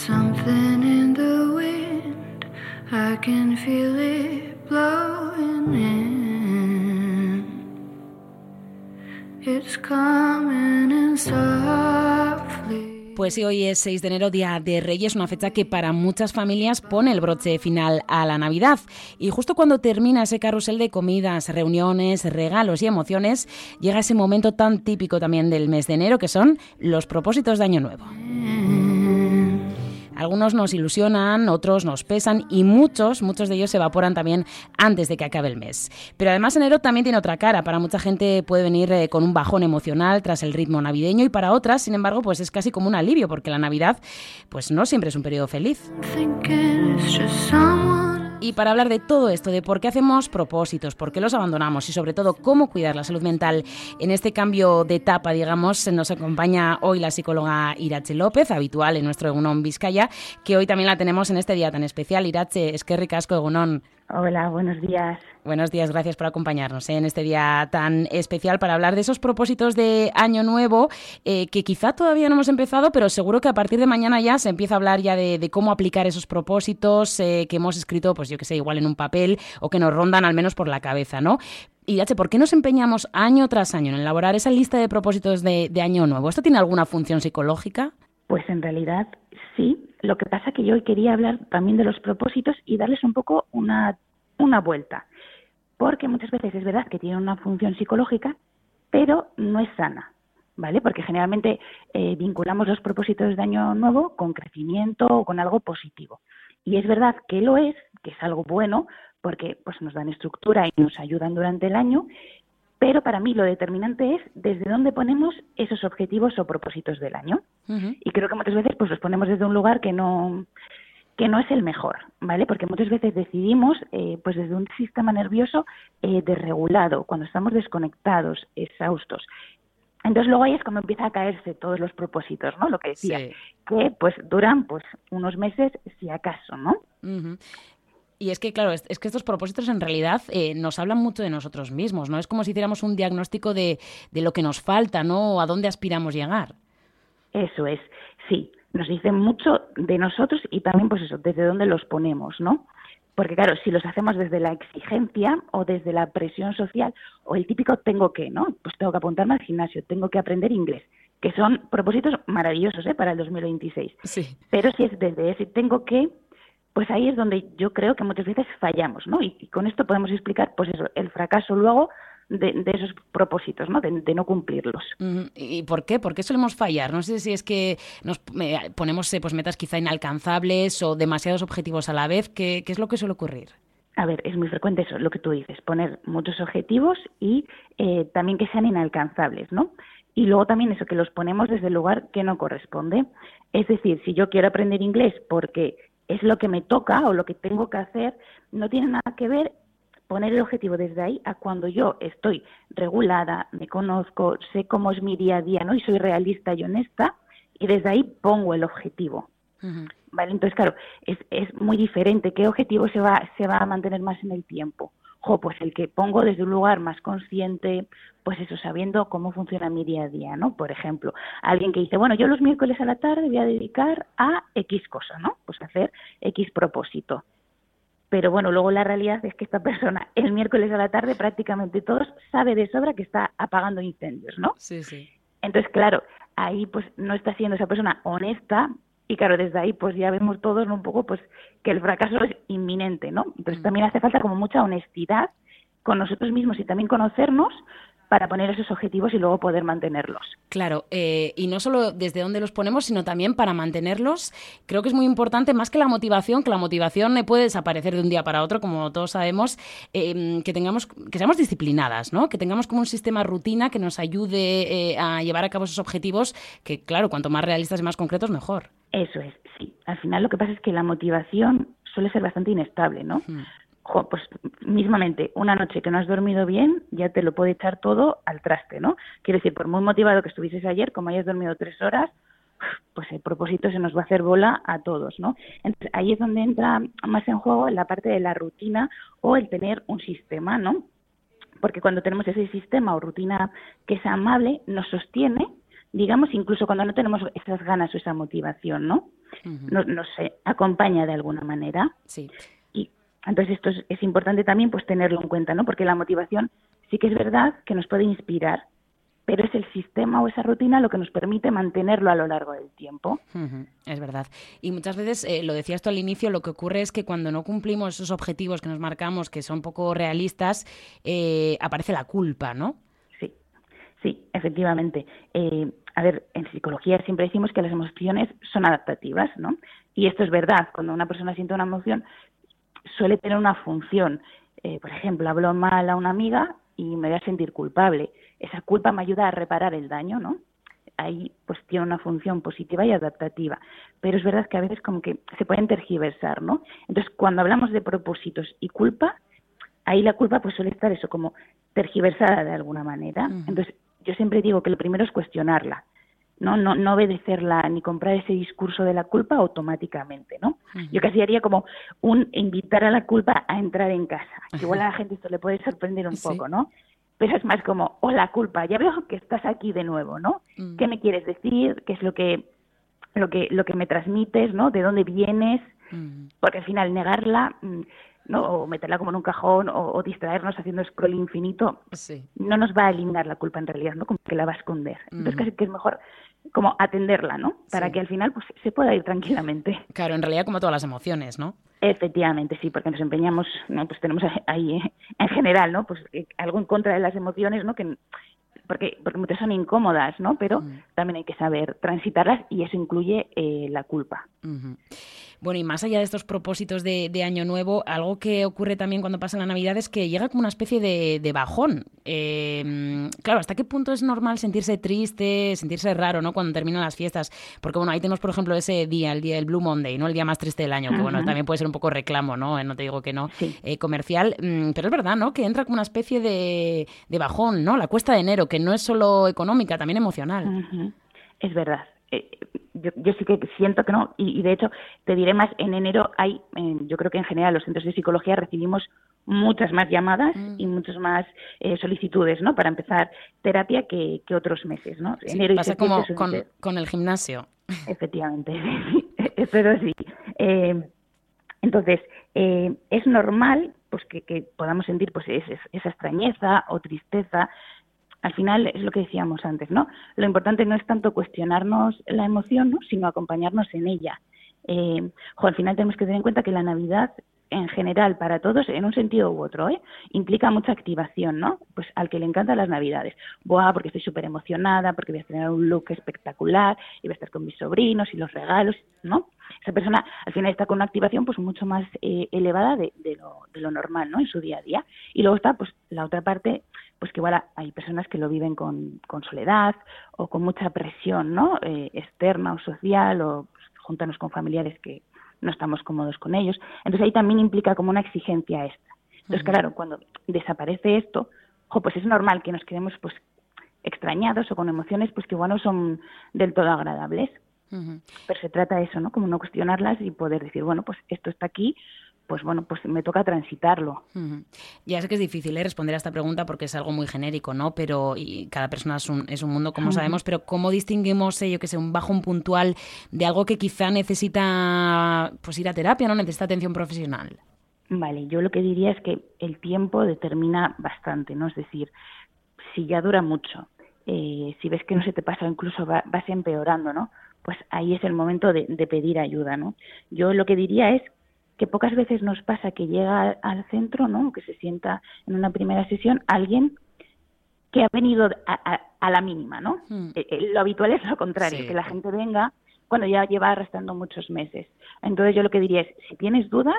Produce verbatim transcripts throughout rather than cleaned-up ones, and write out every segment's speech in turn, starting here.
something in the wind, I can feel it blowing in. It's coming in softly. Pues sí, hoy es seis de enero, Día de Reyes, una fecha que para muchas familias pone el broche final a la Navidad. Y justo cuando termina ese carrusel de comidas, reuniones, regalos y emociones, llega ese momento tan típico también del mes de enero, que son los propósitos de Año Nuevo. Algunos nos ilusionan, otros nos pesan y muchos, muchos de ellos se evaporan también antes de que acabe el mes. Pero además enero también tiene otra cara. Para mucha gente puede venir eh, con un bajón emocional tras el ritmo navideño y para otras, sin embargo, pues es casi como un alivio porque la Navidad pues no siempre es un periodo feliz. Y para hablar de todo esto, de por qué hacemos propósitos, por qué los abandonamos y sobre todo cómo cuidar la salud mental en este cambio de etapa, digamos, nos acompaña hoy la psicóloga Iratxe López, habitual en nuestro Egunon Vizcaya, que hoy también la tenemos en este día tan especial. Iratxe, eskerrik asko, Egunon. Hola, buenos días. Buenos días, gracias por acompañarnos ¿eh? en este día tan especial para hablar de esos propósitos de Año Nuevo eh, que quizá todavía no hemos empezado, pero seguro que a partir de mañana ya se empieza a hablar ya de, de cómo aplicar esos propósitos eh, que hemos escrito, pues yo que sé, igual en un papel o que nos rondan al menos por la cabeza, ¿no? Y Iratxe, ¿por qué nos empeñamos año tras año en elaborar esa lista de propósitos de, de Año Nuevo? ¿Esto tiene alguna función psicológica? Pues en realidad sí. Lo que pasa que yo hoy quería hablar también de los propósitos y darles un poco una, una vuelta. Porque muchas veces es verdad que tienen una función psicológica, pero no es sana, ¿vale? Porque generalmente eh, vinculamos los propósitos de Año Nuevo con crecimiento o con algo positivo. Y es verdad que lo es, que es algo bueno, porque pues nos dan estructura y nos ayudan durante el año, pero para mí lo determinante es desde dónde ponemos esos objetivos o propósitos del año. Uh-huh. Y creo que muchas veces pues los ponemos desde un lugar que no que no es el mejor, ¿vale? Porque muchas veces decidimos eh, pues desde un sistema nervioso eh, desregulado, cuando estamos desconectados, exhaustos. Entonces luego ahí es cuando empieza a caerse todos los propósitos, ¿no? Lo que decía, sí. que pues duran pues unos meses si acaso, ¿no? Uh-huh. Y es que, claro, es, es que estos propósitos en realidad eh, nos hablan mucho de nosotros mismos, ¿no? Es como si hiciéramos un diagnóstico de, de lo que nos falta, ¿no? O a dónde aspiramos llegar. Eso es, sí. Nos dicen mucho de nosotros y también, pues eso, desde dónde los ponemos, ¿no? Porque, claro, si los hacemos desde la exigencia o desde la presión social o el típico tengo que, ¿no? Pues tengo que apuntarme al gimnasio, tengo que aprender inglés, que son propósitos maravillosos, ¿eh? Para el dos mil veintiséis. Sí. Pero si es desde ese tengo que, pues ahí es donde yo creo que muchas veces fallamos, ¿no? Y, y con esto podemos explicar, pues eso, el fracaso luego de, de esos propósitos, ¿no? De, de no cumplirlos. Uh-huh. ¿Y por qué? ¿Por qué solemos fallar? No sé si es que nos eh, ponemos eh, pues metas quizá inalcanzables o demasiados objetivos a la vez. ¿Qué, qué es lo que suele ocurrir? A ver, es muy frecuente eso, lo que tú dices, poner muchos objetivos y eh, también que sean inalcanzables, ¿no? Y luego también eso, que los ponemos desde el lugar que no corresponde. Es decir, si yo quiero aprender inglés porque es lo que me toca o lo que tengo que hacer, no tiene nada que ver poner el objetivo desde ahí a cuando yo estoy regulada, me conozco, sé cómo es mi día a día, ¿no? Y soy realista y honesta, y desde ahí pongo el objetivo. Uh-huh. ¿Vale? Entonces, claro, es, es muy diferente. ¿Qué objetivo se va, se va a mantener más en el tiempo? Jo, pues el que pongo desde un lugar más consciente, pues eso, sabiendo cómo funciona mi día a día, ¿no? Por ejemplo, alguien que dice, bueno, yo los miércoles a la tarde voy a dedicar a X cosa, ¿no? Pues hacer X propósito. Pero bueno, luego la realidad es que esta persona el miércoles a la tarde prácticamente todos sabe de sobra que está apagando incendios, ¿no? Sí, sí. Entonces, claro, ahí pues no está siendo esa persona honesta y claro, desde ahí pues ya vemos todos, ¿no? Un poco pues que el fracaso es inminente, ¿no? Entonces mm. también hace falta como mucha honestidad con nosotros mismos y también conocernos para poner esos objetivos y luego poder mantenerlos. Claro, eh, y no solo desde dónde los ponemos, sino también para mantenerlos. Creo que es muy importante, más que la motivación, que la motivación puede desaparecer de un día para otro, como todos sabemos, eh, que tengamos, que seamos disciplinadas, ¿no? Que tengamos como un sistema rutina que nos ayude eh, a llevar a cabo esos objetivos, que claro, cuanto más realistas y más concretos, mejor. Eso es, sí. Al final lo que pasa es que la motivación suele ser bastante inestable, ¿no? Hmm. Jo, pues mismamente, una noche que no has dormido bien, ya te lo puede echar todo al traste, ¿no? Quiero decir, por muy motivado que estuvieses ayer, como hayas dormido tres horas, pues el propósito se nos va a hacer bola a todos, ¿no? Entonces, ahí es donde entra más en juego la parte de la rutina o el tener un sistema, ¿no? Porque cuando tenemos ese sistema o rutina que es amable, nos sostiene, digamos, incluso cuando no tenemos esas ganas o esa motivación, ¿no? uh-huh. nos, nos eh, acompaña de alguna manera. Sí. Y entonces esto es, es importante también pues tenerlo en cuenta, ¿no? Porque la motivación sí que es verdad que nos puede inspirar, pero es el sistema o esa rutina lo que nos permite mantenerlo a lo largo del tiempo. Uh-huh, es verdad. Y muchas veces, eh, lo decías tú al inicio, lo que ocurre es que cuando no cumplimos esos objetivos que nos marcamos, que son poco realistas, eh, aparece la culpa, ¿no? Sí, sí, efectivamente. Eh, a ver, en psicología siempre decimos que las emociones son adaptativas, ¿no? Y esto es verdad. Cuando una persona siente una emoción, suele tener una función. Eh, por ejemplo, hablo mal a una amiga y me voy a sentir culpable. Esa culpa me ayuda a reparar el daño, ¿no? Ahí pues tiene una función positiva y adaptativa. Pero es verdad que a veces como que se pueden tergiversar, ¿no? Entonces, cuando hablamos de propósitos y culpa, ahí la culpa pues suele estar eso, como tergiversada de alguna manera. Uh-huh. Entonces, yo siempre digo que lo primero es cuestionarla, ¿no? No, no obedecerla ni comprar ese discurso de la culpa automáticamente, ¿no? Uh-huh. Yo casi haría como un invitar a la culpa a entrar en casa. Uh-huh. Igual a la gente esto le puede sorprender un sí. poco, ¿no? Pero es más como, hola culpa, ya veo que estás aquí de nuevo, ¿no? Mm. ¿Qué me quieres decir? ¿Qué es lo que, lo que, lo que me transmites, ¿no? ¿De dónde vienes? Mm. Porque al final negarla, ¿no? O meterla como en un cajón o, o distraernos haciendo scroll infinito, sí. no nos va a eliminar la culpa en realidad, ¿no? Como que la va a esconder. Mm. Entonces casi que es mejor como atenderla, ¿no? Para sí. que al final pues se pueda ir tranquilamente. Claro, en realidad como todas las emociones, ¿no? Efectivamente, sí, porque nos empeñamos, ¿no? Pues tenemos ahí, eh, en general, ¿no? Pues eh, algo en contra de las emociones, ¿no? Que porque porque muchas son incómodas, ¿no? Pero mm. también hay que saber transitarlas y eso incluye eh, la culpa. Uh-huh. Bueno, y más allá de estos propósitos de, de Año Nuevo, algo que ocurre también cuando pasa la Navidad es que llega como una especie de, de bajón. Eh, claro, ¿hasta qué punto es normal sentirse triste, sentirse raro, ¿no? Cuando terminan las fiestas? Porque, bueno, ahí tenemos, por ejemplo, ese día, el día del Blue Monday, ¿no? El día más triste del año, que, uh-huh. bueno, también puede ser un poco reclamo, ¿no? No te digo que no, sí. eh, comercial. Pero es verdad, ¿no? Que entra como una especie de, de bajón, ¿no? La cuesta de enero, que no es solo económica, también emocional. Uh-huh. Es verdad. Eh, yo, yo sí que siento que no, y, y de hecho te diré más, en enero hay, eh, yo creo que en general los centros de psicología recibimos muchas más llamadas mm. y muchas más eh, solicitudes, ¿no? Para empezar terapia que, que otros meses, ¿no? Sí, enero pasa y como con, con el gimnasio. Efectivamente, pero sí. Eh, entonces, eh, es normal pues que, que podamos sentir pues es, es, esa extrañeza o tristeza. Al final es lo que decíamos antes, ¿no? Lo importante no es tanto cuestionarnos la emoción, ¿no? Sino acompañarnos en ella. Eh, jo, al final tenemos que tener en cuenta que la Navidad, en general, para todos, en un sentido u otro, ¿eh? Implica mucha activación, ¿no? Pues al que le encantan las Navidades. Buah, porque estoy súper emocionada, porque voy a tener un look espectacular, y voy a estar con mis sobrinos y los regalos, ¿no? Esa persona al final está con una activación pues mucho más eh, elevada de, de, lo, de lo normal, ¿no? En su día a día. Y luego está pues la otra parte, pues que igual hay personas que lo viven con, con soledad o con mucha presión, ¿no? Eh, externa o social, o pues, juntarnos con familiares que no estamos cómodos con ellos. Entonces ahí también implica como una exigencia extra. Entonces, uh-huh. claro, cuando desaparece esto, jo, pues es normal que nos quedemos pues extrañados o con emociones pues que igual no son del todo agradables. Uh-huh. Pero se trata de eso, ¿no? Como no cuestionarlas y poder decir, bueno, pues esto está aquí, pues bueno, pues me toca transitarlo. Uh-huh. Ya sé que es difícil, ¿eh? responder a esta pregunta porque es algo muy genérico, ¿no? Pero y cada persona es un, es un mundo, como uh-huh. sabemos, pero ¿cómo distinguimos, eh, yo que sé, un bajón puntual de algo que quizá necesita pues ir a terapia, ¿no? Necesita atención profesional. Vale, yo lo que diría es que el tiempo determina bastante, ¿no? Es decir, si ya dura mucho, eh, si ves que no se te pasa, incluso va, vas empeorando, ¿no? Pues ahí es el momento de, de pedir ayuda, ¿no? Yo lo que diría es que pocas veces nos pasa que llega al centro, ¿no? Que se sienta en una primera sesión alguien que ha venido a, a, a la mínima, ¿no? Mm. Eh, lo habitual es lo contrario, sí. que la gente venga cuando ya lleva arrastrando muchos meses. Entonces yo lo que diría es, si tienes dudas,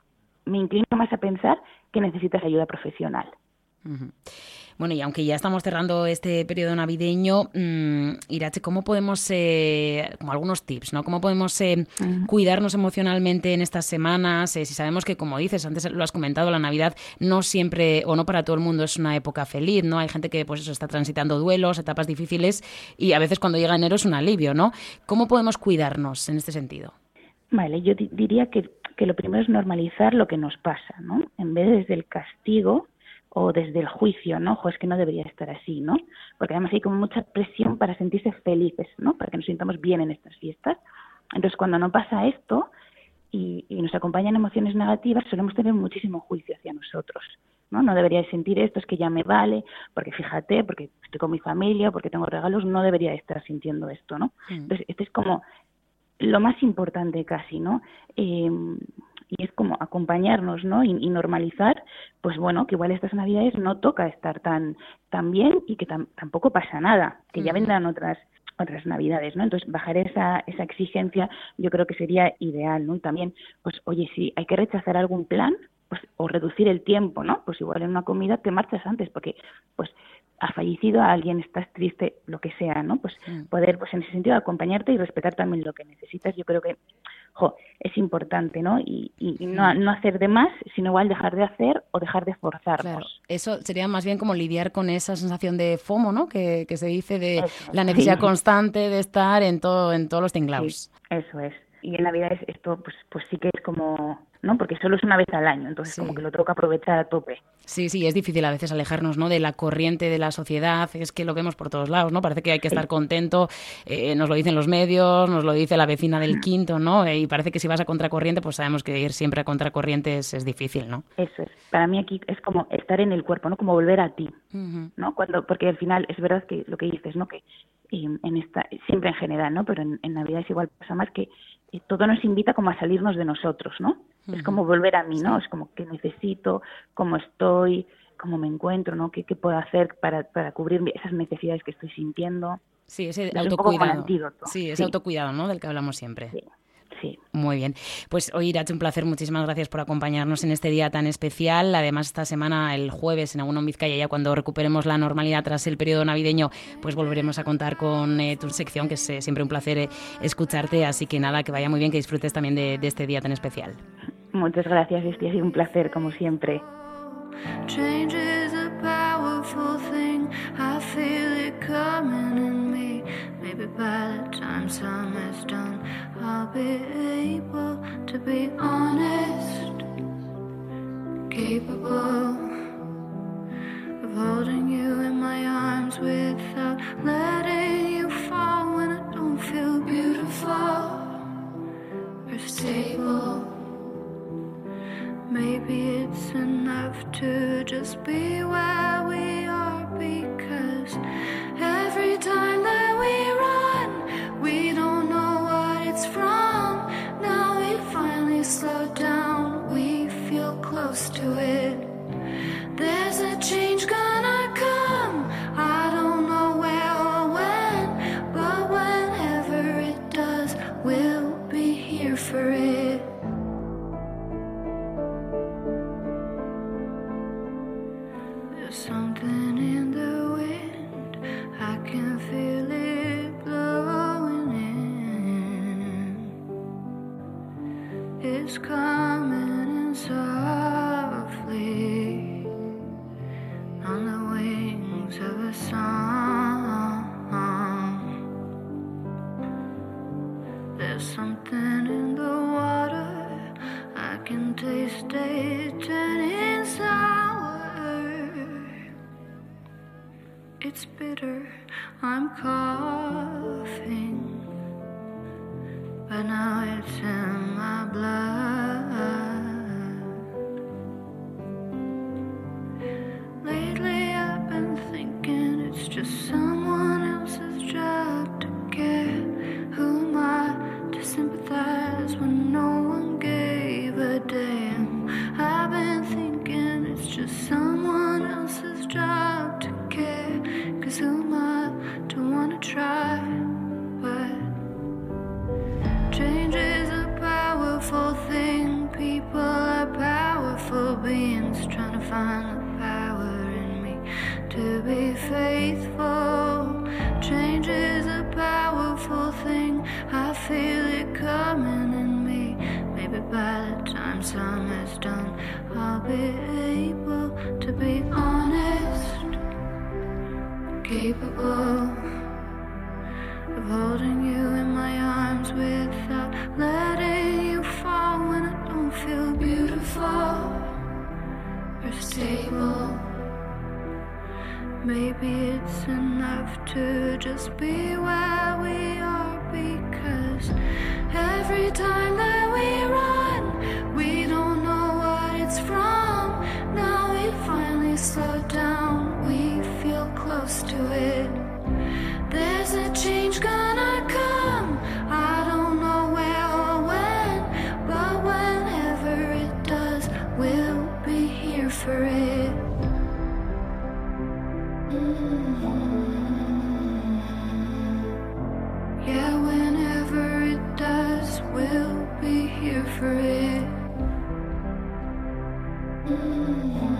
me inclino más a pensar que necesitas ayuda profesional. Uh-huh. Bueno, y aunque ya estamos cerrando este periodo navideño, mmm, Irache, ¿cómo podemos, eh, como algunos tips, ¿no? ¿Cómo podemos eh, uh-huh. cuidarnos emocionalmente en estas semanas? Eh, si sabemos que, como dices, antes lo has comentado, la Navidad no siempre, o no para todo el mundo, es una época feliz, ¿no? Hay gente que, pues eso, está transitando duelos, etapas difíciles, y a veces cuando llega enero es un alivio, ¿no? ¿Cómo podemos cuidarnos en este sentido? Vale, yo d- diría que, que lo primero es normalizar lo que nos pasa, ¿no? En vez de desde el castigo o desde el juicio, ¿no? Ojo, es que no debería estar así, ¿no? Porque además hay como mucha presión para sentirse felices, ¿no? Para que nos sintamos bien en estas fiestas. Entonces, cuando no pasa esto y, y nos acompañan emociones negativas, solemos tener muchísimo juicio hacia nosotros, ¿no? No debería de sentir esto, es que ya me vale, porque fíjate, porque estoy con mi familia, porque tengo regalos, no debería de estar sintiendo esto, ¿no? Mm. Entonces, este es como lo más importante casi, ¿no? Eh, y es como acompañarnos, ¿no? Y, y normalizar, pues bueno, que igual estas Navidades no toca estar tan tan bien y que tam, tampoco pasa nada, que ya vendrán otras otras Navidades, ¿no? Entonces, bajar esa esa exigencia yo creo que sería ideal, ¿no? Y también, pues, oye, si hay que rechazar algún plan, pues, o reducir el tiempo, ¿no? Pues igual en una comida te marchas antes, porque, pues, ha fallecido a alguien, estás triste, lo que sea, ¿no? Pues sí. Poder, pues en ese sentido, acompañarte y respetar también lo que necesitas, yo creo que, jo, es importante, ¿no? Y, y, y no, no hacer de más, sino igual dejar de hacer o dejar de forzarnos. Claro, eso sería más bien como lidiar con esa sensación de FOMO, ¿no? Que, que se dice de eso, la necesidad sí. constante de estar en todo, en todos los tinglaos. Sí, eso es. Y en Navidad esto, pues, pues sí que es como, ¿no? Porque solo es una vez al año, entonces sí. Como que lo tengo que aprovechar a tope. Sí, sí, es difícil a veces alejarnos, ¿no? De la corriente de la sociedad, es que lo vemos por todos lados, ¿no? Parece que hay que estar sí. contento, eh, nos lo dicen los medios, nos lo dice la vecina del quinto, ¿no? Eh, y parece que si vas a contracorriente, pues sabemos que ir siempre a contracorriente es, es difícil, ¿no? Eso es. Para mí aquí es como estar en el cuerpo, ¿no? Como volver a ti, uh-huh. ¿no? Cuando, porque al final es verdad que lo que dices, ¿no? Que eh, en esta, siempre en general, ¿no? Pero en, en Navidad es igual, pasa más que eh, todo nos invita como a salirnos de nosotros, ¿no? Uh-huh. Es como volver a mí, ¿no? Es como que necesito, cómo estoy, cómo me encuentro, ¿no? ¿Qué, qué puedo hacer para, para cubrir esas necesidades que estoy sintiendo? Sí, ese es autocuidado. Sí, ese sí. autocuidado, ¿no? Del que hablamos siempre. Sí. Sí. Muy bien. Pues hoy, Irache, un placer. Muchísimas gracias por acompañarnos en este día tan especial. Además, esta semana, el jueves, en Egunon Bizkaia, ya cuando recuperemos la normalidad tras el periodo navideño, pues volveremos a contar con eh, tu sección, que es eh, siempre un placer eh, escucharte. Así que nada, que vaya muy bien, que disfrutes también de, de este día tan especial. Muchas gracias, Esti. Ha sido un placer, como siempre. Change is a powerful thing. I feel it coming in me. Maybe by the time some is done, I'll be able to be honest, capable of holding you in my arms without letting you fall when I don't feel beautiful or stable. Maybe it's enough to just be where we are, because every time that we run, we don't know what it's from. Now we finally slow down, we feel close to it. There's a change gonna come, I don't know where or when, but whenever it does, we'll be here for it. Something in the wind, I can feel it blowing in. It's coming in softly on the wings of a song. There's something in the water, I can taste it turning sour. It's bitter, I'm coughing, but now it's in my blood. Lately I've been thinking it's just someone else's job to care. Who am I to sympathize when no one gave a damn? I've been thinking it's just someone else's job to care. Cause who am I to wanna try? But change is a powerful thing. People are powerful beings trying to find the power in me to be faithful. Change is a powerful thing. I feel it coming in me. Maybe by the time some is done, I'll be able to be honest, capable of holding you in my arms without letting you fall when I don't feel beautiful or stable. Maybe it's enough to just be where we are, because every time that we run, we don't know what it's from. Now we finally slow down, we feel close to it. There's a change gonna come, I don't know where or when, but whenever it does, we'll be here for it. Mm-hmm. Yeah, whenever it does, we'll be here for it. Mm-hmm.